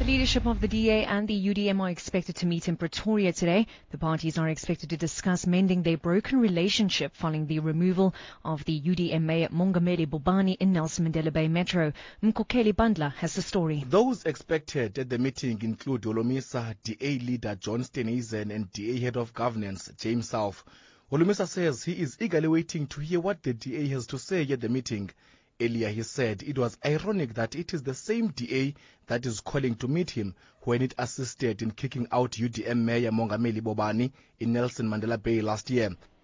The leadership of the DA and the UDM are expected to meet in Pretoria today. The parties are expected to discuss mending their broken relationship following the removal of the UDM Mayor Mongameli Bobani in Nelson Mandela Bay Metro. Mkokeli Bandla has the story. Those expected at the meeting include Holomisa, DA leader John Steenhuisen and DA head of governance James South. Holomisa says he is eagerly waiting to hear what the DA has to say at the meeting. Earlier he said it was ironic that it is the same DA that is calling to meet him when it assisted in kicking out UDM Mayor Mongameli Bobani in Nelson Mandela Bay last year.